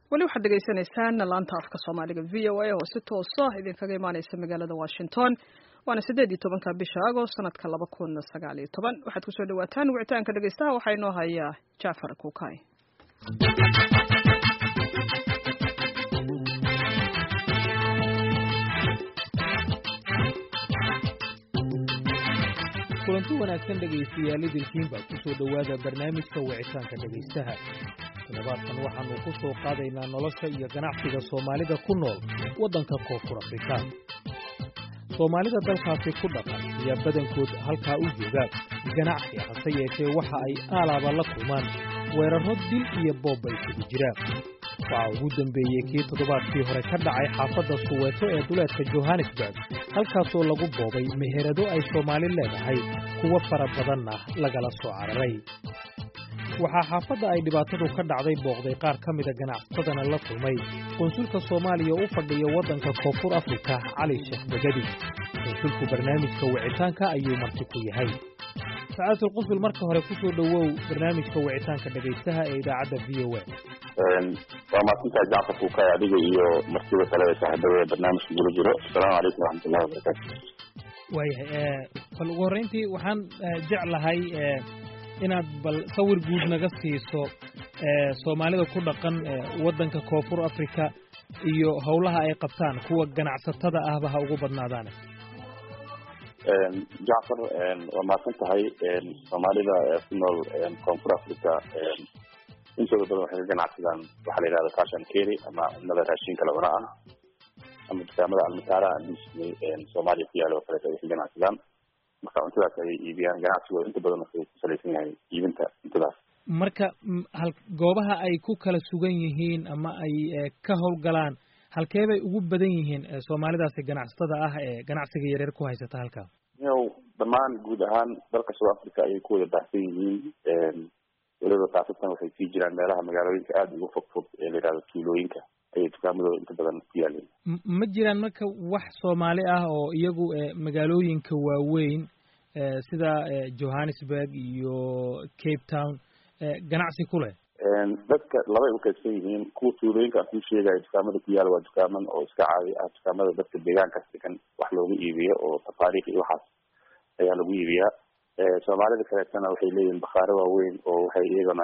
wali waxaad dhegaysanaysaan laanta afka Soomaaliga VOA oo si toos ah idinkaga imaanaysa magaalada Washington waana 18 bisha Agosto sanadka 2019 waxaad ku soo dhawaataan wicitaanka dhageystaha waxa inoo haya Jaafar Kuukay kulanti wanaagsan dhageystayaal idinkiinba ku soo dhawaada barnaamijka wicitaanka dhageystaha toddobaadkan waxaanu ku soo qaadaynaa nolosha iyo ganacsiga Soomaalida ku nool waddanka Koonfur Afrika. Soomaalida dalkaasi ku dhaqan ayaa badankood halkaa u jooga ganacsi hase yeeshee waxa ay alaaba la kulmaan weerarro dil iyo boob ay isugu jiraan. Waxaa ugu dambeeyey kii toddobaadkii hore ka dhacay xaafadda Soweto ee duleedka Johannesburg halkaasoo lagu boobay meherado ay Soomaali leedahay kuwa fara badanna lagala soo cararay. waxaa xaafadda ay dhibaatadu ka dhacday booqday qaar ka mida ganacsatadana la kulmay konsulka Soomaaliya u fadhiya waddanka Koonfur Afrika Cali Sheekh Bagadi. konsulku barnaamijka wicitaanka ayuu marti ku yahay. Saacatul Qusl marka hore ku soo dhawow barnaamijka wicitaanka dhageystaha ee idaacadda VOA. waa maasinta Jaafar Kuukay adiga iyo martida kale ee saaxiibada barnaamijka guula jiro. Assalaamu calaykum waraxmatullaahi wabarakaatuh. bal ugu horreyntii waxaan jeclahay inaad bal sawir guud naga siiso Soomaalida ku dhaqan waddanka Koonfur Afrika iyo hawlaha ay qabtaan kuwa ganacsatada ahba ha ugu badnaadaan. Jaafar waa maasantahay Soomaalida ku nool Koonfur Afrika intooda badan waxay ka ganacsadaan waxa la yiraahdo cash and carry ama nada raashinka la cunaa ama dukaamada almataara Soomaaliya ku yaalo oo kale ay ganacsadaan marka cuntadaas ay iibiyaan ganacsigooda inta badan waxay ku salaysan yahay iibinta cuntadaas. Marka goobaha ay ku kala sugan yihiin ama ay ka howlgalaan halkee bay ugu badan yihiin Soomaalidaasi ganacsatada ah ee ganacsiga yaryar ku haysata halkaa? Dhammaan guud ahaan dalka South Africa ay ku wada baahsan yihiin waliba taasatan waxay sii jiraan meelaha magaalooyinka aad ugu fog ee la yiraahdo tuulooyinka ay dukaamadooda inta badan ku yaaleen. Ma jiraan marka wax Soomaali ah oo iyagu magaalooyinka waaweyn sida Johannesburg iyo Cape Town ganacsi ku leh? dadka laba u kaysan yihiin kuwa tuulooyinka ku sheegay dukaamada ku yaal waa dukaaman oo iska caadi ah dukaamada dadka deegaanka degan wax loogu iibiyo oo tafaariiq iyo waxaas ayaa lagu iibiyaa. Soomaalida kaleetana waxay leeyihiin bakhaaro waaweyn oo waxay iyagana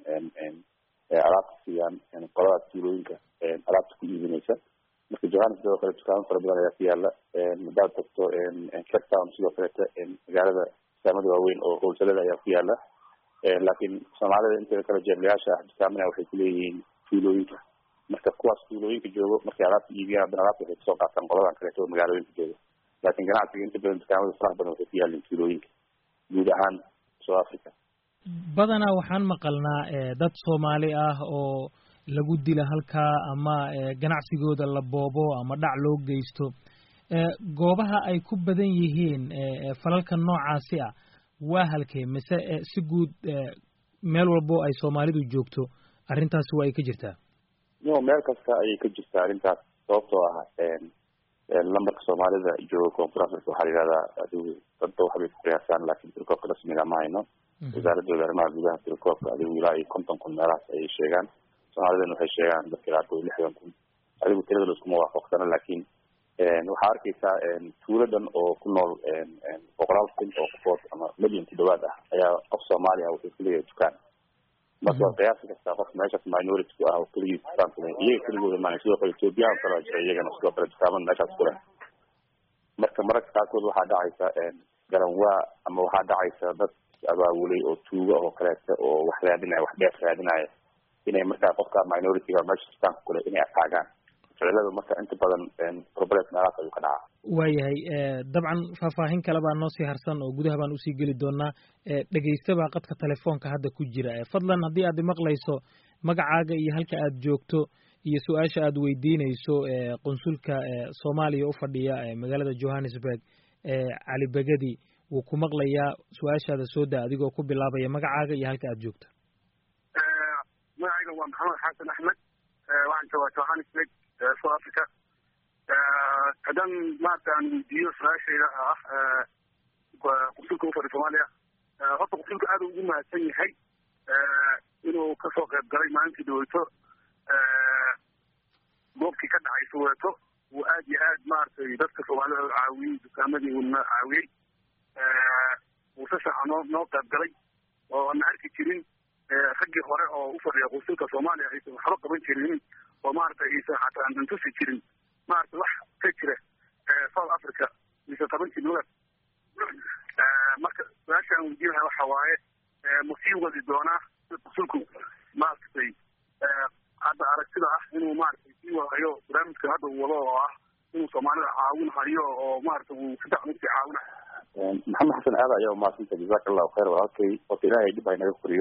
alaabta siiyaan qolada tuulooyinka alaabta ku iibinaysa. marka Johannesburg oo kale dukaamo fara badan ayaa ku yaala. hadaad tagto Cape Town sidoo kaleeta magaalada dukaamada waaweyn oo howlsalada ayaa ku yaala. laakiin Soomaalida inta kale jeeblayaasha dukaamada waxay ku leeyihiin tuulooyinka. marka kuwaas tuulooyinka joogo markay alaabta iibiyaan alaabta waxay soo qaataan qoladan kaleeta oo magaalooyinka jooga. laakiin ganacsiga inta badan dukaamada faraha badan waxay ku yaalaan tuulooyinka guud ahaan South Africa. badanaa waxaan maqalnaa dad Soomaali ah oo lagu dila halkaa ama ganacsigooda la boobo ama dhac loo geysto. goobaha ay ku badan yihiin falalka noocaasi ah waa halkee mise si guud meel walbo ay Soomaalidu joogto arrintaasi waa ay ka jirtaa? meel kasta ayay ka jirtaa arrintaas sababtoo ah lambarka Soomaalida jooga Koonfur Afrika waxaa la yiraahdaa adigu dadba waxbay ku qiyaasaan laakiin tirkoobka rasmiga ma hayno. wasaaradda arrimaha gudaha tirkoobka adigu ilaa 50,000 meelahaas ayay sheegaan. Soomaalidana waxay sheegaan dadka qaarkood 60,000. adigu tirada la isku waafaqsana laakiin waxaa arkaysaa tuuladan oo ku nool 100,000 oo qofood ama milyan ku dhawaad ah ayaa qof Soomaali ah wuxuu ku leeyahay dukaan. marka qiyaas kasta qof meeshaas minority ku ah oo kaliya dukaan ku leeyahay iyaga kaligooda ma sidoo kale Ethiopian kala jira iyagana sidoo kale dukaan meeshaas ku leh. marka mararka qaarkood waxaa dhacaysa garanwaa ama waxaa dhacaysa dad abaabulay oo tuuga oo kaleeta oo wax raadinaya wax dheer raadinaya inay markaa qofka minority-ga meesha dukaanka ku leh inay ataagaan. ficilada marka inta badan problem meelahaas ayuu ka dhacaa. waayahay dabcan faahfaahin kale baa noo sii harsan oo gudaha baan usii geli doonaa. dhegeysta qadka telefoonka hadda ku jira. fadlan haddii aad maqlayso magacaaga iyo halka aad joogto iyo su-aasha aad weydiinayso qunsulka Soomaaliya u fadhiya magaalada Johannesburg Cali Bagadi wuu ku maqlayaa. su-aashaada soo daa adigoo ku bilaabaya magacaaga iyo halka aad joogto. magacayga waa Maxamed Xasan Axmed waxaan joogaa Johannesburg South Africa. haddaan maanta aan weydiiyo su-aashayda ah qunsulka u fadhiya Soomaaliya horta qunsulka aad ugu mahadsan yahay inuu kasoo qayb galay maalintii dhaweyto dhibkii ka dhacay Soweto uu aad iyo aad maaragtay dadka Soomaalida u caawiyey dukaamadii uuna caawiyey uu si fiican noo qayb galay oo aan arki jirin raggii hore oo u fadhiya qunsulka Soomaaliya aysan waxba qaban jirin oo maaragtay aysan xataa aan tusi jirin maaragtay wax ka jira South Africa aysan qaban jirin marka su-aashaan weydiinahay waxa waaye ma sii wadi doonaa qunsulku maaragtay hadda aragtida ah inuu maaragtay sii wadayo barnaamijka hadda uu wado oo ah inuu Soomaalida caawin hayo oo maaragtay uu si fiican u caawinayo maxamed xasan aad ayaa umahadsanta jazakallahu khayr walaalkay horta ilaahay dhib haynaga koriyo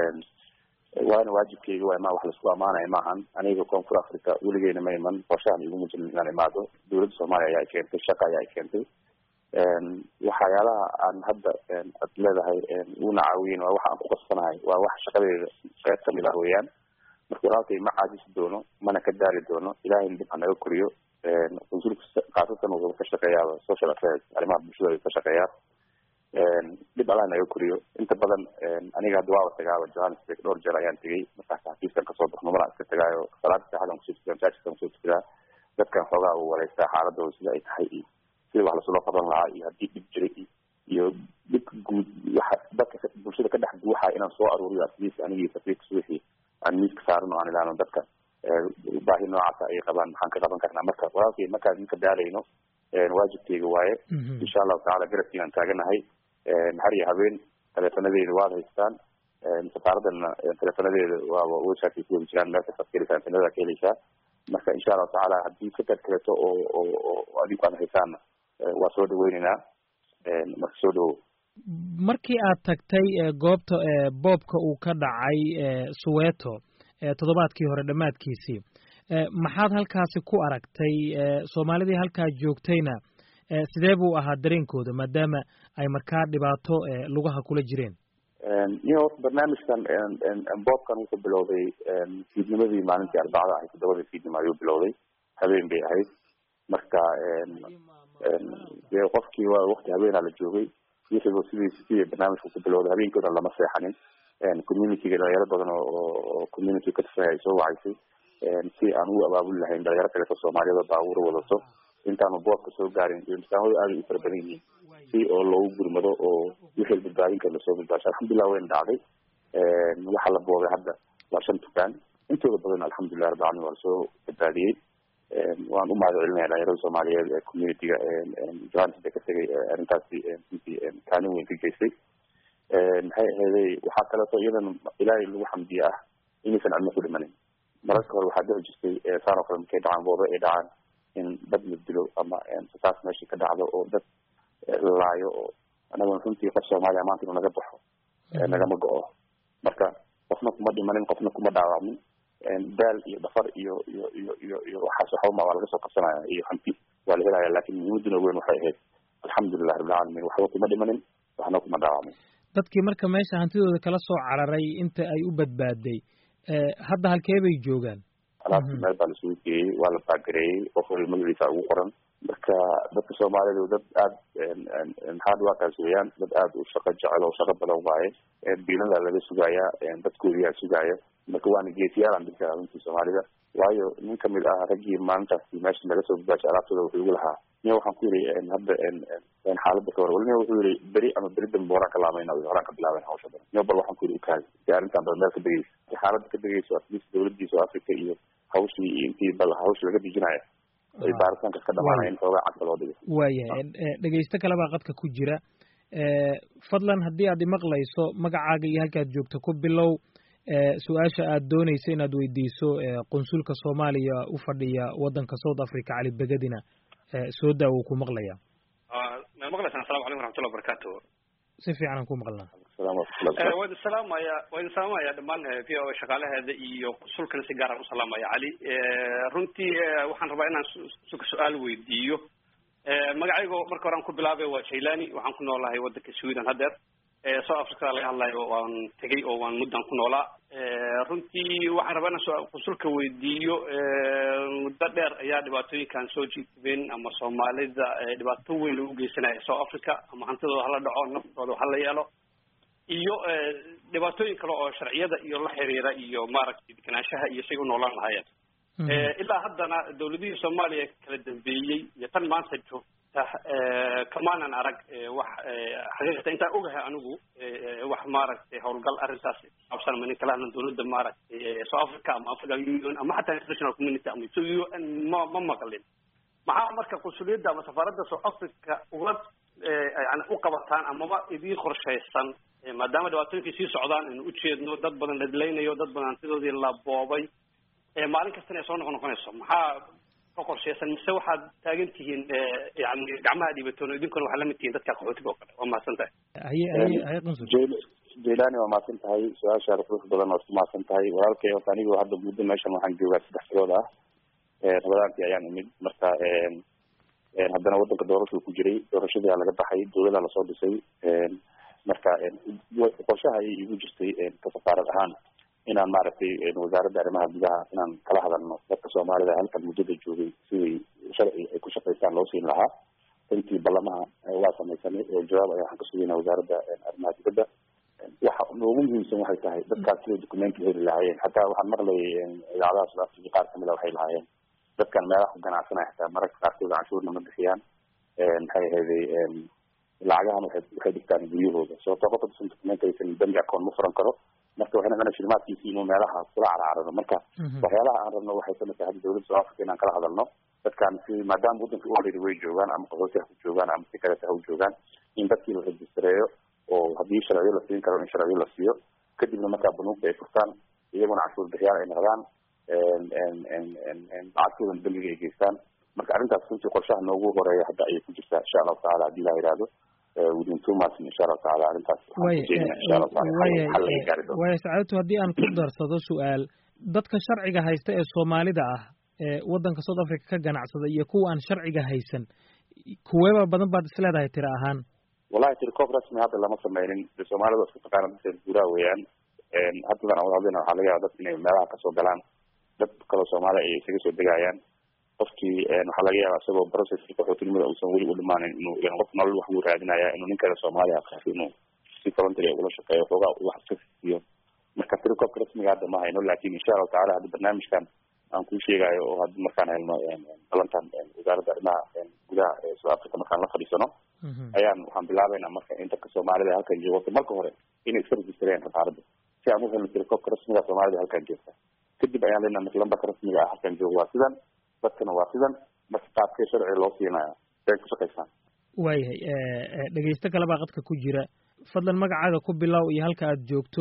waana waajibkeyga waa imaa wax laisku amaanaya maahan aniga koonfur africa weligeyna ma iman qorshahan iguma jirin inaan imaado dowladda Soomaaliya ayaa keentay shaqa ayaa keentay waxyaalaha aan hadda ad leedahay una caawiyin waa waxa aan ku qasbanahay waa wax shaqadeeda qayb kamid ah weeyaan marka walaalkay ma caajisi doono mana ka daali doono ilaahayna dhib hanaga koriyo qunsulka khaasatan wuxuu ka shaqeeyaa social affairs arrimaha bulshada ayuu ka shaqeeyaa dhib allah naga koriyo inta badan aniga hadda waaba tagaaba Johannesburg dhowr jeer ayaan tegey markaas xafiiskan kasoo baxno mana iska tagaayo salaada saxadan kusoo tukadaa masaajidkan kusoo tukadaa dadkan xoogaa uu wareystaa xaaladooda sida ay tahay iyo sida wax lasoo qaban lahaa iyo haddii dhib jiray iyo dhibka guud waxa dadka bulshada ka dhex guuxaya inaan soo aruuriyo asliis anigii safiirka suuxii aan miiska saaran oo aan ilaano dadka baahi noocaasa ay qabaan maxaan ka qaban karnaa marka walaalkay markaan ninka daalayno waajibkeyga waaye insha allahu tacaala garabkiin aan taaganahay har iyo habeen teleefonadeeda waad haystaan safaaradana teleefonadeeda waaba website ku wadi jiraan meel kastaad ka helaysaan telefonada ka helaysaa marka insha allahu tacaala haddii fikir kaleeto oo adigu aan haysaanna waa soo dhaweyneynaa marka soo dhawow markii aad tagtay goobta boobka uu ka dhacay Soweto toddobaadkii hore dhammaadkiisii maxaad halkaasi ku aragtay Soomaalidii halkaa joogtayna sidee buu ahaa dareenkooda maadaama ay markaa dhibaato lugaha kula jireen iyo barnaamijkan boobkan wuxuu bilowday fiidnimadii maalintii arbacada ahayd 7 fiidnimo ayuu bilowday habeen bay ahayd marka dee qofkii waa waqti habeenaa la joogay wixii sidii barnaamijku ku bilowday habeenkooda lama seexanin communityga dhalinyaro badan oo community ka tirsan ay soo wacaysay si aan u abaabuli lahayn dhalinyaro kaleeto Soomaaliyada baabuur wadato intaanu boobka soo gaarin imtixaanada aad u fara badan yihiin si oo loogu gurmado oo wixii badbaadin kara lasoo badbaasho alxamdulilah wayna dhacday waxa la boobay hadda waa 5 dukaan intooda badan alxamdulilah rabbil caalamiin waa lasoo badbaadiyey waan u mahadcelinayaa dhalinyarada Soomaaliyeed ee communityga Johannesburg ka tegay arrintaasi kaalin weyn ka geystay maxay ahaydey waxaa kaleeto iyadan ilaahay lagu xamdiye ah inaysan cidna ku dhimanin mararka hore waxaa dhici jirtay saan oo kale markay dhacaan boobe ay dhacaan in dad la dilo ama saas meeshii ka dhacdo oo dad laayo oo anaguna runtii qof Soomaaliya maanta inuu naga baxo nagama go-o marka qofna kuma dhimanin qofna kuma dhaawacmin daal iyo dhafar iyo waxaas waxba waa laga soo qabsanaya iyo hanti waa la helaya laakiin muhiimaduna weyn waxay ahayd alxamdulilah rabbil caalamiin waxba kuma dhimanin waxna kuma dhaawacmin dadkii marka meesha hantidooda kala soo cararay inta ay u badbaaday hadda halkee bay joogaan alaabtii meel baa lasoo geeyey waa la baagareeyey qof waliba magaciisa ugu qoran marka dadka Soomaalidu dad aad hard workers weeyaan dad aad u shaqo jecel oo shaqo badan waaye biilada laga sugayaa dadkoodiyaa sugaya marka waana geesiyaal aan dadka runtii Soomaalida waayo nin kamid ah raggii maalintaasi meesha laga soo badbaashay alaabtooda wuxuu igu lahaa nin waxaan ku yidhi hadda xaaladda ka hor walina wuxuu yidhi beri ama beri dambe horaan ka laamayna horaan ka bilaaben hawsha badan nin bal waxaan ku yidhi ukaadi si arrintan badan meel ka degeysa si xaaladda ka degeyso atleast dowladdiisa oo Africa iyo hawshii iyo intii bal hawsha laga dijinayo ay baaritaanka ka dhamaanaya in xoogaa cagta loo dhigo waayahay dhegeysto kale baa qadka ku jira fadlan haddii aad imaqlayso magacaaga iyo halkaad joogto ku bilow su-aasha aad doonaysa inaad weydiiso qunsulka Soomaaliya u fadhiya waddanka South Africa Cali Begadina soo daa wuu ku maqlayaa ma maqlaysaan assalaamu calaykum waraxmatullahi wabarakaatuh si fiican aan ku maqlnaa waan salaamaya dhammaan VOA shaqaalaheeda iyo qunsulkana si gaar ah u salaamaya Cali runtii waxaan rabaa inaan su-aal weydiiyo magacaygo marka hore aan ku bilaabay waa Jailani waxaan ku noolahay waddanka Sweden haddeer South Africa laga hadlayo waan tegay oo waan muddan ku noolaa runtii waxaan rabaa inaan qunsulka weydiiyo muddo dheer ayaa dhibaatooyinkan soo jiitbeen ama Soomaalida dhibaato weyn lagu geysanayo South Africa ama hantidooda hala dhaco naftooda hala yeelo iyo dhibaatooyin kale oo sharciyada iyo la xiriira iyo maaragtay deganaanshaha iyo say u noolaan lahaayeen ilaa haddana dawladihii soomaaliya kala dambeeyey iyo tan maanta joogta kamaanan arag wax xaqiiqata intaan ogahay anigu wax maaragtay howlgal arrintaas saabsan manin kala hadlan dawladda maaragtay South Africa ama African Union ama xataa international community ama UN ma maqlin maxaa marka qunsuliyadda ama safaaradda South Africa uga yani u qabataan amaba idii qorshaysan maadaama dhibaatooyinkii sii socdaan in u jeedno dad badan ladlaynayo dad badan hantidoodii la boobay maalin kastana ay soo noqonayso maxaa ka qorshaysan mise waxaad taagan tihiin yani gacmaha dhiibatoon idinkuna waxaa lamid tihiin dadka qaxootiga oo kale waa mahadsan tahay haye qunsul Jailani waa mahadsan tahay su-aashaada qurux badan oo mahadsan tahay walaalkay horta anigu hadda muddo meeshan waxaan joogaa 3 bilood ah rabadaankii ayaan imid marka haddana wadanka doorashuu ku jiray doorashadii aa laga baxay dawladaa lasoo dhisay marka qorshaha ayay igu jirtay ka safaarad ahaan inaan maaragtay wasaaradda arrimaha gudaha inaan kala hadalno dadka soomaalida halkan muddada joogay sidii sharci ay ku shaqaystaan loo siin lahaa intii ballamaha waa samaysanay oo jawaab ayaa waxaan ka sugaynaa wasaaradda arrimaha dibadda waxa noogu muhiimsan waxay tahay dadkaas siday documenti heli lahaayeen hataa waxaan maqlayay idaacadaha South Africa qaar kamid a waxay lahaayeen dadkan meelaha ku ganacsanaya xitaa mararka qaarkood canshuurna ma bixiyaan maxay ahayday lacagahan waxay dhigtaan guryahooda sababtoo qofka dusan documenti aysan bangi account ma furan karo marka waxay noqonaysaa shilimaadkiisii inuu meelaha kula carcarano marka waxyaalaha aan rabno waxay kamid tahay hadda dawladda South Africa inaan kala hadalno dadkan si maadaama wadanka already way joogaan ama qaxooti ha ku joogaan ama si kaleta ha u joogaan in dadkii la rejistareeyo oo haddii sharciyo la siin karo in sharciyo la siiyo kadibna markaa banuugta ay furtaan iyaguna canshuur bixiyaal ay noqdaan lacagtoodan bangiga ay geystaan marka arrintaas runtii qorshaha noogu horeeya hadda ayay ku jirtaa insha allahu tacaala haddii la yidhaahdo within 2 months insha allahu tacaala arrintaas waaya sacaadatu haddii aan ku darsado su-aal dadka sharciga haysta ee soomaalida ah ee waddanka South Africa ka ganacsada iyo kuwa aan sharciga haysan kuweeba badan baad isleedahay tira ahaan wallahi tirkoob rasmi hadda lama sameynin soomaalida isku taqaana dadka guuraa weeyaan haddadan wadadina waxaa laga yaaba dadka inay meelaha kasoo galaan dad kaloo soomaali ay isaga soo degayaan qofkii waxaa laga yaaba isagoo processkii qaxootinimada uusan weli u dhamaanin inuu qof nolol wax uu raadinaya inuu nin kale soomaaliya qafi inuu si voluntary ula shaqeeyo xoogaa wax iska siiyo marka tirkoobka rasmiga hadda ma hayno laakiin insha allahu tacaala hadda barnaamijkan aan kuu sheegayo oo hadda markaan helno balantan wasaaradda arrimaha gudaha ee South Africa markaan la fadhiisano waxaan bilaabaynaa marka in dadka soomaalida halkan joogo marka hore inay iska registreen safaaradda si aan u helno tirkoobka rasmiga soomaalida halkan joogta kadib ayaan leenahay marka lambarka rasmiga ah halkan joogo waa sidan dadkana waa sidan marka qaabkee sharci loo siinaya say ku shaqaysaan waayahay dhegeysto kale baa qadka ku jira fadlan magacaaga ku bilow iyo halka aad joogto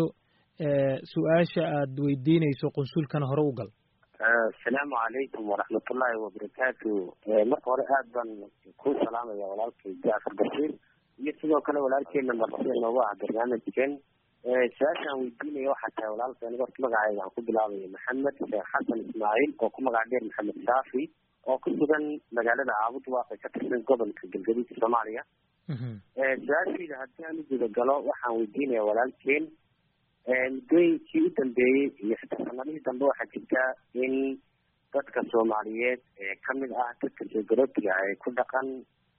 su-aasha aad weydiinayso qunsulkana hore u gal asalaamu calaykum waraxmatullaahi wabarakaatu marka hore aad baan ku salaamaya walaalkay Jaafar Bashiir iyo sidoo kale walaalkeena martida noogu ah barnaamijkan su-aashaan weydiinaya waxaa tahay walaalkay aniga horta magacayga aan ku bilaabaya maxamed sheekh xasan ismaaciil oo ku magac dheer maxamed shaafi oo ku sugan magaalada caabud waaqi ka tirsan gobolka galgaduud Soomaaliya su-aashayda haddii aan u guda galo waxaan weydiinaya walaalkeen muddooyinkii u dambeeyey iyo sanadihii dambe waxaa jirta in dadka Soomaaliyeed kamid ah dadka soo galootiga ay ku dhaqan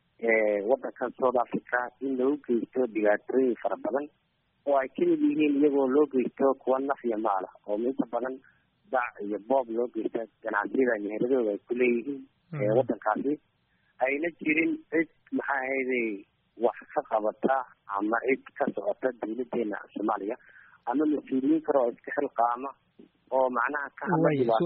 wadankan South Africa in lagu geysto dhibaatooyin fara badan oo ay kamid yihiin iyagoo loo geysto kuwa naf iyo maal ah oo inta badan dac iyo boob loo geysta ganacsiyada meheradooda ay ku leeyihiin wadankaasi ayna jirin cid maxaa ahayday wax ka qabata ama cid ka socota dawladeena Soomaaliya ama mas-uuliyiin kale oo iska xilqaama oo macnaha ka hadla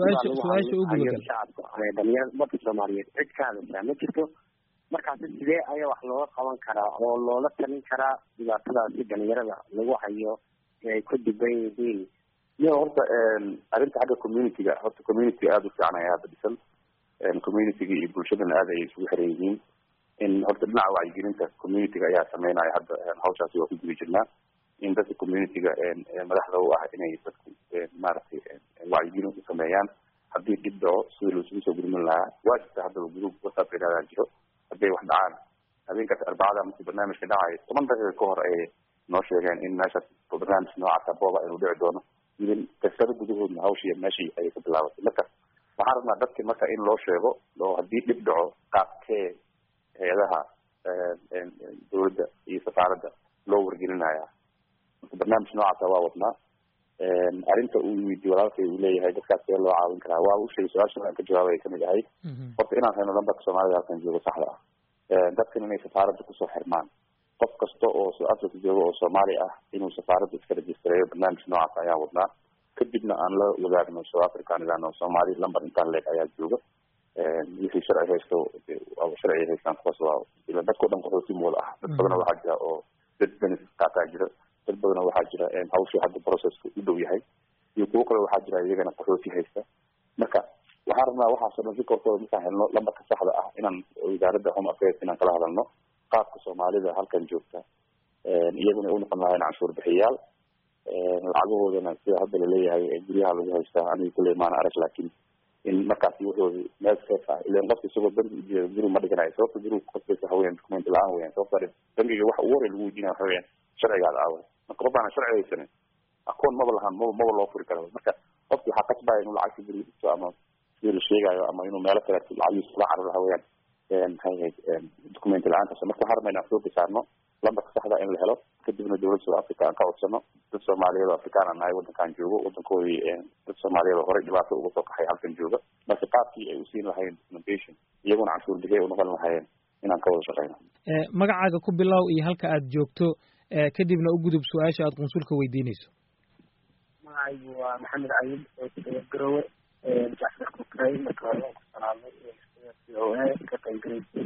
shacabka dhalinyarada dadka Soomaaliyeed cid ka hadashaa ma jirto markaasi sidee ayaa wax looga qaban karaa oo loola talin karaa dhibaatadaasi dhalinyarada lagu hayo ay ku dhiban yihiin iyo horta arrinta xagga community-ga horta community aada u fiican ayaa hadda dhisan community-ga iyo bulshadana aada ay isugu xiran yihiin in horta dhinaca wacyigelinta community-ga ayaa sameynaya hadda hawshaasi waa ku guda jirnaa in dadka community-ga madaxda u ah inay dadku maaragtay wacyigelin u sameeyaan haddii dhib dhaco sidii laisugu soo gurmin lahaa waa jirta haddaba group WhatsApp yidhahdaa jiro hadday wax dhacaan habeenkaas arbacada markii barnaamijka dhacayo 10 daqiiqo ka hor ayay noo sheegeen in meeshaas barnaamij noocaasa booba inuu dhici doono idin kasado gudahoodna hawshii meeshii ayay ka bilaabatay marka waxaan rabnaa dadka marka in loo sheego oo haddii dhib dhaco qaabkee hay-adaha dawladda iyo safaaradda loo wargelinaya marka barnaamij noocaasa waa wadnaa arrinta uu weydiiyo walaalkay uu leeyahay dadkaas see loo caawin karaa waa u sheegay su-aasha aan ka jawaabay kamid ahayd horta inaan hayno lambarka soomaalida halkan joogo saxda ah dadkan inay safaaradda kusoo xirmaan qof kasta oo South Africa jooga oo Soomaali ah inuu safaaradda iska rejistareeyo barnaamij noocaas ayaan wadnaa kadibna aan la wadaagno South Africa nidaamka Soomaali lambar intaan leeg ayaa jooga wixii sharci haysto sharci haystaan kuwaas waa ila dadka dhan qaxooti mooda ah dad badan waxaa jira oo dad benefit qaataa jira dad badan waxaa jira hawshii hadda processka u dhow yahay iyo kuwo kale waxaa jira iyagana qaxooti haysta marka waxaan rabnaa waxaasoo dhan si korkooda markaan helno lambarka saxda ah inaan wasaaradda home affairs inaan kala hadalno qaabka Soomaalida halkan joogta iyaguna u noqon lahayn canshuur bixiyaal lacagahoodana sida hadda la leeyahay guryaha lagu haystaa aniga kuley maana arag laakiin in markaasi wuxuu meel safe ah ileen qofka isagoo bangi ujeeda guri ma dhiganayo sababta guriga qofkaysa haween document la-aan weyaan sababta bangiga waxa ugu horey lagu weydiinaya waxa weyaan sharcigaada aawa marka qof aana sharci haysanin akoon maba lahaan maba loo furi karo marka qofki waxaa qasbaya inuu lacagta guriga dhigto ama sidii la sheegayo ama inuu meelo kale lacagiisa kula cararo haween maxay ahayd document la-aantaas marka waxaan rabnaa inaan soo bisaarno lambarka saxda in la helo kadibna dowladda South Africa aan ka codsano dad Soomaaliyeed oo Afrikaan ah nahay wadankan joogo wadankoodii dad Soomaaliyeed oo horey dhibaato uga soo kaxay halkan jooga marka qaabkii ay u siin lahayn documentation iyaguna canshuur bixiyay u noqon lahaayeen inaan ka wada shaqeyno magacaaga ku bilow iyo halka aad joogto kadibna u gudub su-aasha aad qunsulka weydiinayso magacaygu waa maxamed cayid oo garowe jacfar kukray marka hore ku salaamay ka qaybgalaysa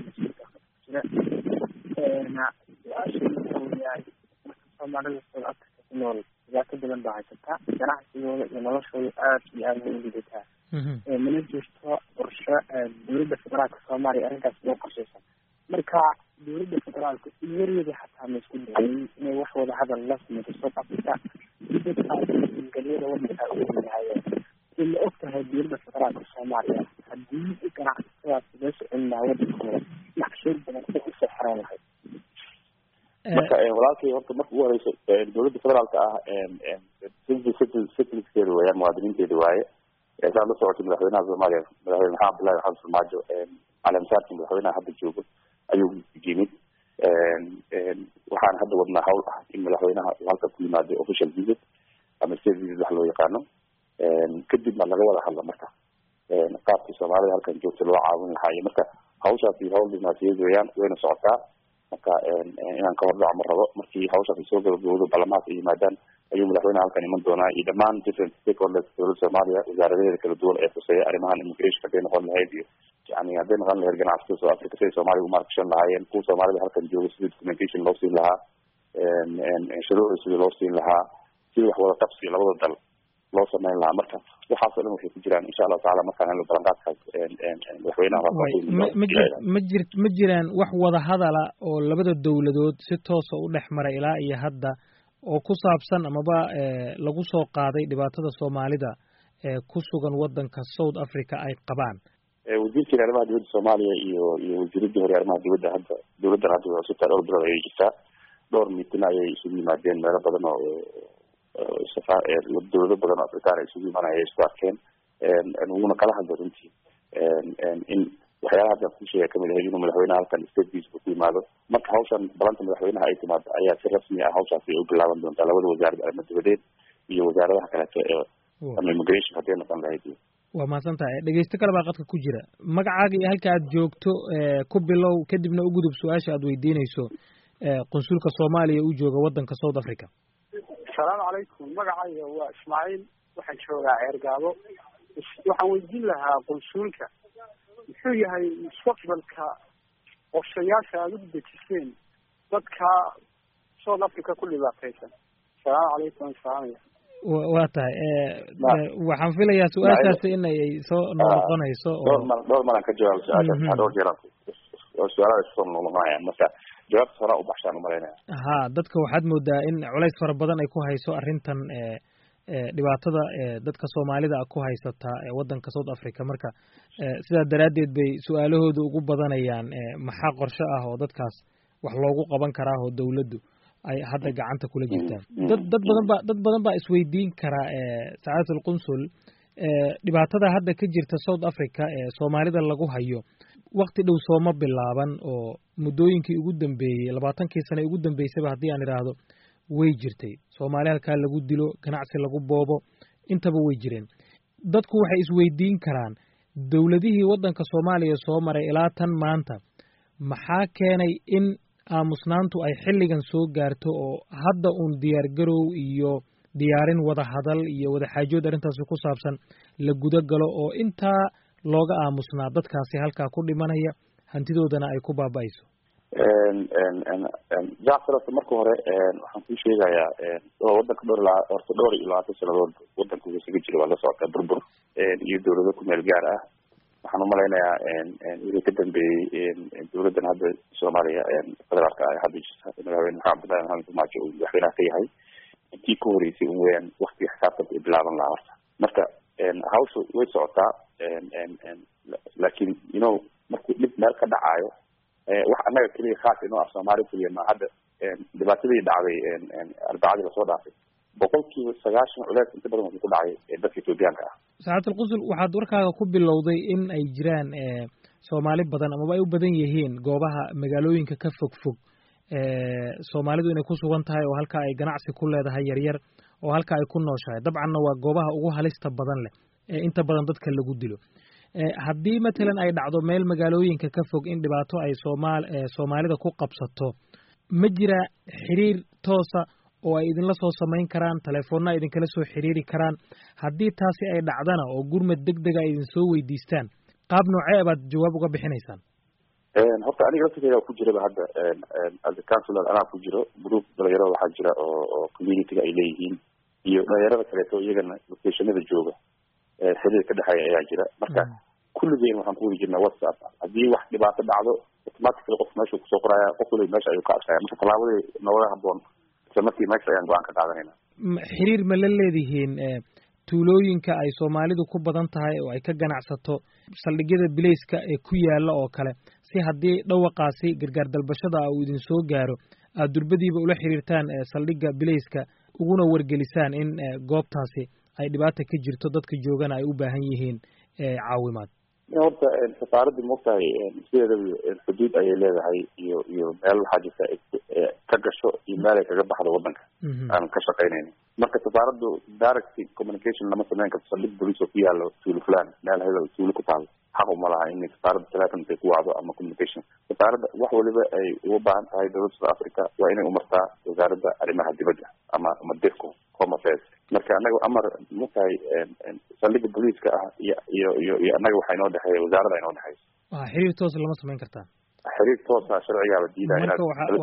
Soomaalida South Africa ku nool dhibaato badan baa haysataa ganacsigooda iyo noloshooda aad iyo aad bay u lidataa mana jirto qorshe dowladda federaalka Soomaaliya arrintaas loo qorshaysan marka dowladda federaalka iyaryada xataa ma isku dayay inay wax wada hadal la samayso South Africa galyada wadanka ugu leeyahay in la og tahay dowladda federaalka Soomaaliya haddii ganacsadaas loo socon lahaa wadankooda naqshad badan u soo xiraan lahayd marka walaalkay horta marka ugu horeyso dowladda federaalka ah citizenkeeda weeyaan muwaadiniinteeda waaye saad la socotay madaxweynaha Soomaaliya madaxweyne maxamed Abdullaahi Maxamed Farmaajo caleemasaarkii madaxweynaha hadda joogo ayuu yimid waxaan hadda wadnaa hawl ah in madaxweynaha uu halka ku yimaado official visit ama state visit wax loo yaqaano kadibna laga wada hadla marka qaabkii Soomaalida halkan joogta loo caawin lahaa iyo marka hawshaasi hawl diblomaasiyadeed weeyaan wayna socotaa marka inaan ka hordhaco ma rabo markii hawshaasi soo gabagabowdo baarlamaanka ay yimaadaan ayuu madaxweynaha halkan iman doonaa iyo dhammaan different stakeholders dowladda Soomaaliya wasaaradaheeda kala duwan ee khuseeya arrimahan immigration hadday noqon lahayd iyo yani hadday noqon lahayd ganacsiga South Africa siday Soomaaliya u maalgashan lahaayeen kuwa Soomaalida halkan jooga sidii documentation loo siin lahaa shuruucda sidii loo siin lahaa sidii wax wada qabsi labada dal loo sameyn lahaa marka waxaasoo dhan waxay ku jiraan insha allahu tacaala markaan helno ballanqaadkaas madaxweynaha ma jiraan wax wada hadala oo labada dowladood si toosa u dhex maray ilaa iyo hadda oo ku saabsan amaba lagu soo qaaday dhibaatada Soomaalida ku sugan wadanka South Africa ay qabaan wasiirkii arrimaha dibadda Soomaaliya iyo wasiiradii hore arrimaha dibadda hadda dowladdan hadda waa cusubtaa dhowr bilood ayay jirtaa dhowr miitin ayay isugu yimaadeen meelo badan oo dowlado badan oo Afrikaan ay isugu imanaya isku arkeen wuna kala hadlo runtii in waxyaalaha hadda ku sheegay kamid ahayd inuu madaxweynaha halkan state visit ku yimaado marka hawshan balanta madaxweynaha ay timaado ayaa si rasmi ah hawshaasi ay u bilaaban doontaa labada wasaarad arrimaha dibadeed iyo wasaaradaha kaleeto ee ama immigration hadday noqon lahayd waa mahadsan tahay dhegeysto kale baa qadka ku jira magacaaga iyo halka aad joogto ku bilow kadibna u gudub su-aasha aad weydiinayso qunsulka Soomaaliya uu jooga wadanka South Africa السلام عليكم magacayga waa Ismaaciil waxaan joogaa Ceergaabo waxaan weydiin lahaa qunsulka muxuu yahay mustaqbalka qorshayaasha aad u dejiseen dadka South Africa ku dhibaataysan السلام عليكم salaamaya waa tahay waxaan filayaa su-aashaasi in ay soo noqonayso dhowr mar aan ka jawaabo su-aashaas dhowr jeer oo su-aalaha soo noqonayaan marka jawaabta hore u baxshaan umaleynaya dadka waxaad moodaa in culays fara badan ay ku hayso arrintan dhibaatada dadka Soomaalida ku haysata wadanka South Africa marka sidaa daraaddeed bay su-aalahooda ugu badanayaan maxaa qorshe ah oo dadkaas wax loogu qaban karaa oo dowladdu ay hadda gacanta kula jirtaan dad badan baa isweydiin karaa Saacatul Qunsul dhibaatada hadda ka jirta South Africa Soomaalida lagu hayo waqti dhow sooma bilaaban oo muddooyinkii ugu dambeeyay 20 sano ugu dambeysay haddii aan iraahdo way jirtay soomaali halkaa lagu dilo ganacsi lagu boobo intaba way jireen dadku waxay isweydiin karaan dowladihii waddanka Soomaaliya soo maray ilaa tan maanta maxaa keenay in aamusnaantu ay xilligan soo gaarto oo hadda uun diyaar garow iyo diyaarin wada hadal iyo wada xaajood arrintaasi ku saabsan la guda galo oo intaa looga aamusnaa dadkaasi halkaa ku dhimanaya hantidoodana ay ku baaba'ayso Jaafar marka hore waxaan ku sheegayaa waddanka dhowr iyo 20 sanadood waddanku uu isaga jiro la socda burbur iyo dawladda ku meel gaar ah waxaan u maleynayaa inay ka dambeeyay dawladdan hadda Soomaaliya federaalka ay hadda jirta madaxweyne Cabdullaahi Maxamed Farmaajo uu madaxweynaha ka yahay intii ku horeysay uu weeyaan waqtiga xisaabta ay bilaaban lahaa horta marka hawshu way socotaa laakiin markuu dib meel ka dhacayo wax annaga kaliya khaas inoo ah Soomaali kaliya ma hadda dhibaatadii dhacday arbacadii lasoo dhaafay 90% culeys inta badan wuxuu ku dhacay dadka Itoobiyaanka ah Saacad al-Qusul waxaad warkaaga ku bilowday in ay jiraan Soomaali badan ama ay u badan yihiin goobaha magaalooyinka ka fog Soomaalidu inay ku sugan tahay oo halka ay ganacsi ku leedahay yaryar oo halka ay ku nooshahay dabcanna waa goobaha ugu halista badan leh inta badan dadka lagu dilo haddii matalan ay dhacdo meel magaalooyinka ka fog in dhibaato ay Soomaalida ku qabsato ma jira xiriir toosa oo ay idinla soo samayn karaan telefoonna ay idinkala soo xiriiri karaan haddii taasi ay dhacdana oo gurmad degdeg ah idin soo weydiistaan qaab noocee baad jawaab uga bixinaysaan horta aniga lafteeda ku jiraba hadda as a counselor anaa ku jiro group dhalinyarada waxaa jira oo community-ga ay leeyihiin iyo dhalinyarada kaleeto iyagana locationada jooga xiriir ka dhexeeya ayaa jira marka kulligeen waxaan ku wadi jirnaa WhatsApp haddii wax dhibaato dhacdo automatically qof meesha kusoo qoraya qof waliba meesha ayuu ka arkaya marka tallaabadii nooga habboon markii meesha ayaan go'aan ka qaadanayna xiriir ma la leedihiin tuulooyinka ay Soomaalidu ku badan tahay oo ay ka ganacsato saldhigyada bilayska ee ku yaala oo kale si haddii dhawaqaasi gargaar dalbashada uu idin soo gaaro aad durbadiiba ula xiriirtaan saldhigga bilayska uguna wargelisaan in goobtaasi ay dhibaato ka jirto dadka joogana ay u baahan yihiin caawimaad horta safaaradda moogtahay sideeda xuduud ayay leedahay iyo meel waxaa jirta ka gasho iyo meel ay kaga baxdo waddanka aan ka shaqaynayno marka safaaraddu direct communication lama samayn karto saldhig booliis oo ku yaalo tuulo fulaan meel hebel tuulo ku taalo xaq uma laha in safaaradda telefonka ku wacdo ama communication safaaradda wax waliba ay uga baahan tahay dowladda South Africa waa inay umartaa wasaaradda arrimaha dibadda ama DIRCO Home Affairs marka anaga amar moogtahay saldhigga booliiska ah iyo anaga waxaa inoo dhexeeya wasaaradda inoo dhexeysa xiriir toos lama samayn kartaa xiriir toos ah sharcigaaba diidaya inaad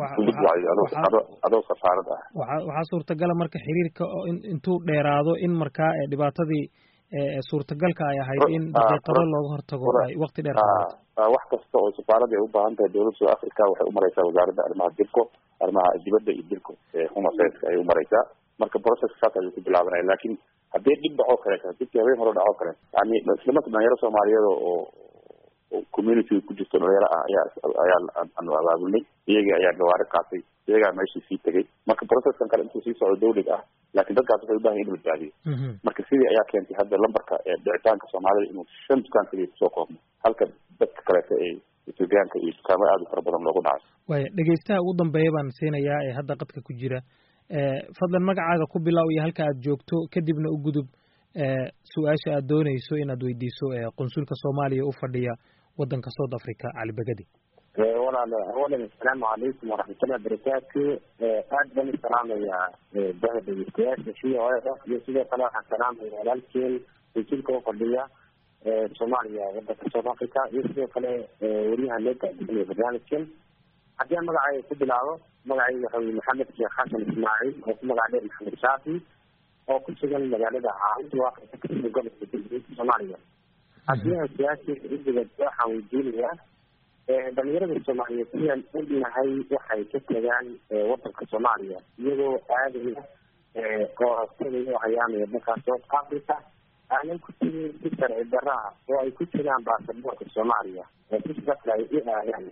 adoo safaarad ah waxaa suurtagala marka xiriirka intuu dheeraado in markaa dhibaatadii suurtagalka ay ahayd in daqiiqado looga hortago ay waqti dheer wax kasta oo safaaradda ay u baahan tahay dowladda South Africa waxay u maraysaa wasaaradda arrimaha dibadda iyo DIRCO Home Affairs ay u maraysaa marka process saas ayuu ku bilaabanaya laakiin haddii dib dhaco kale dibkii habeen hore dhaco kale yani isla marka dhalinyaro Soomaaliyeed oo community ku jirto dhalinyaro ah ayaa aanu abaabulnay iyaga ayaa gawaari qaatay iyagaa meeshii sii tegay marka processkan kale intuu sii socdo dawlig ah laakiin dadkaas waxay u baahan yihin in la badbaadiyo marka sidii ayaa keentay hadda lambarka dhicitaanka Soomaalida inuu 5 dukaan kaliya kusoo koobno halka dadka kaleeto ay Itoobiyaanka iyo dukaamo aad u fara badan loogu dhaco waaya dhegeystaha ugu dambeeya baan siinayaa ee hadda qadka ku jira fadlan magacaaga ku bilow iyo halka aad joogto kadibna u gudub su'aasha aad doonayso inaad weydiiso qonsulka Soomaaliya u fadhiya waddanka South Africa Ali Bagadi walaal assalaamu calaykum waraxmatullahi wabarakaatu aad baan u salaamayaa dhegeystayaasha iyo sidoo kale waxaan salaamayaa walaalkeen qonsulka u fadhiya Soomaaliya waddanka South Africa iyo sidoo kale wariyaha loo gaadiyay barnaamijkan haddii aan magacayga ku bilaabo magacayga waxa weye maxamed sheekh xasan ismaaciil oo ku magac dheer maxamed shaafi oo ku sugan magaalada caawinta waaqifka kasida gobolka galbeedka Soomaaliya haddii aan siyaasiga idiga waxaan weydiinayaa dhalinyarada Soomaaliyeed sidaan ognahay waxay ka tagaan waddanka Soomaaliya iyagoo aadaya oo tagaya hayaamaya dalka South Africa aanan ku tegin si sharci darra ah oo ay ku jiraan baasaboorka Soomaaliya si dadka ay u aadaan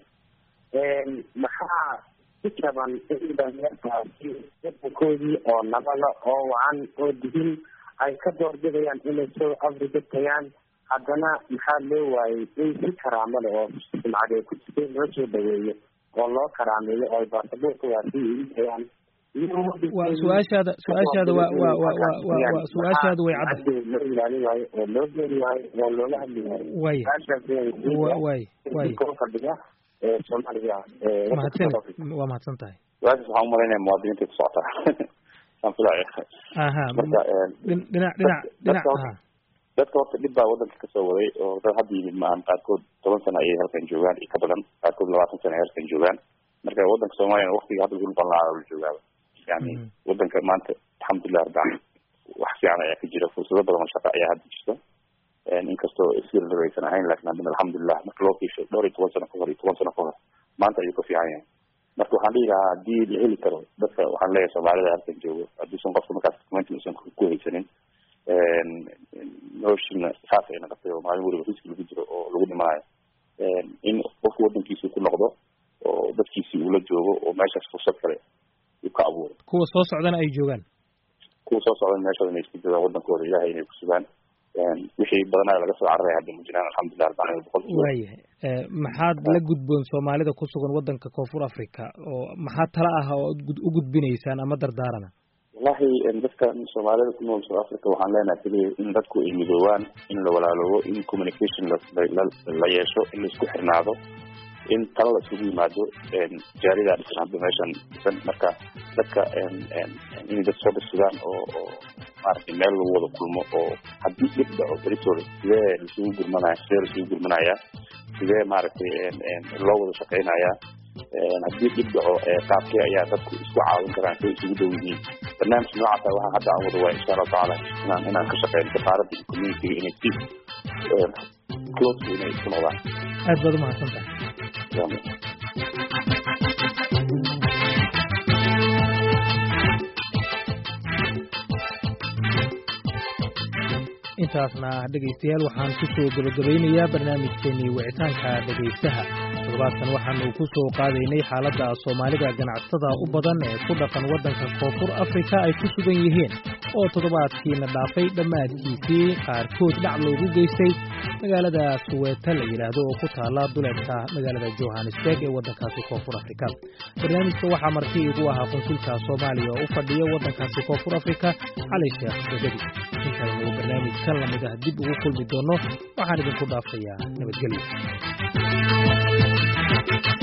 maxaa ku jaban in dhalinyartaasi waddankoodii oo nabada oo wacan oo dihin ay ka doorbidayaan inay South Africa tagaan haddana maxaa loo waayey in si karaamo leh oo sumcad ay ku jirtay loo soo dhaweeyo oo loo karaameeyo oo ay baasaboorka waasi iibiyaan waa su-aashaada waa su-aashaadu way cadda loo ilaalin waayo oo loo geeri waayo oo looga hadli waayo way fadhiga soomaaliya waa mahadsan tahay su-aashaas waxaan umalaynaya muwaadiniinta ku socotaa aan filaya aha dhinac dadka horta dhib baa wadanka kasoo waday oo dad hadda yimid maahan qaarkood 10 sano ayay halkan joogaan iyo ka badan qaarkood 20 sano ay halkan joogaan marka wadanka Soomaaliya waqtiga hadda lagu balaaco la joogaa yani wadanka maanta alxamdulillah rabbil wax fiican ayaa ka jira fursado badan oo shaqo ayaa hadda jirta inkastoo isir daraysan ahayn laakiin hadda alxamdulillah marka loo fiirsho 12 sano ka hor 10 sano ka hor maanta ayuu ka fiican yahay marka waxaan dhihi lahaa haddii la heli karo dadka waxaan leeyahay Soomaalida halkan joogo hadduusan qofka markaas document uusan ku haysanin noloshina saas ay noqotay oo maalin waliba riski lagu jiro oo lagu dhimanayo in qofku wadankiisa ku noqdo oo dadkiisii uu la joogo oo meeshaas fursad kale uu ka abuuro kuwa soo socdana ay joogaan meeshooda inay isku joogaan wadankooda ilaahay inay ku sugaan wixii badanaa laga soo cararay hadda ma jiraan alxamdulillah rabbil boqolkiiba waayahay maxaad la gudboon Soomaalida ku sugan wadanka Koonfur Afrika oo maxaa tala ah oo u gudbinaysaan ama dardaarana wallahi dadka Soomaalida ku nool South Africa waxaan leenahay in dadku ay midoobaan in la walaaloobo in communication la yeesho in la isku xirnaado in talo la isugu yimaado jaarida dhisan hadda meeshan dhisan marka dadka in dad soo dhisugaan oo maaragtay meel lagu wada kulmo oo haddii dhib dhaco beritooda sidee laisugu gurmanaya sidee maaragtay loo wada shaqaynayaa haddii dhib dhaco qaabkee ayaa dadku isku caawin karaan say isugu dhow yihiin barnaamij noocaasa waxaa hadda aan wada waay insha allahu tacaala inaan ka shaqeyno safaaradda iyo communitiga inay si close inay isku noqdaan aad baad umahadsantahay intaasna dhegaystayaal waxaan ku soo gabagabaynayaa barnaamijkeenii wicitaanka dhegaystaha toddobaadkan waxaanu ku soo qaadaynay xaaladda Soomaalida ganacsatada u badan ee ku dhaqan wadanka Koonfur Afrika ay ku sugan yihiin oo toddobaadkiina dhaafay dhammaadkiisii qaarkood dhac loogu geystay magaalada Soweto la yiraahdo oo ku taala duleedka magaalada Johannesburg ee wadankaasi Koonfur Afrika barnaamijka waxaa markii ugu ahaa konsulka Soomaaliya oo u fadhiya wadankaasi Koonfur Afrika Cali Sheekh Bedeli intaanu barnaamijkan lamid ah dib ugu kulmi doono waxaan idinku dhaafayaa nabadgelyo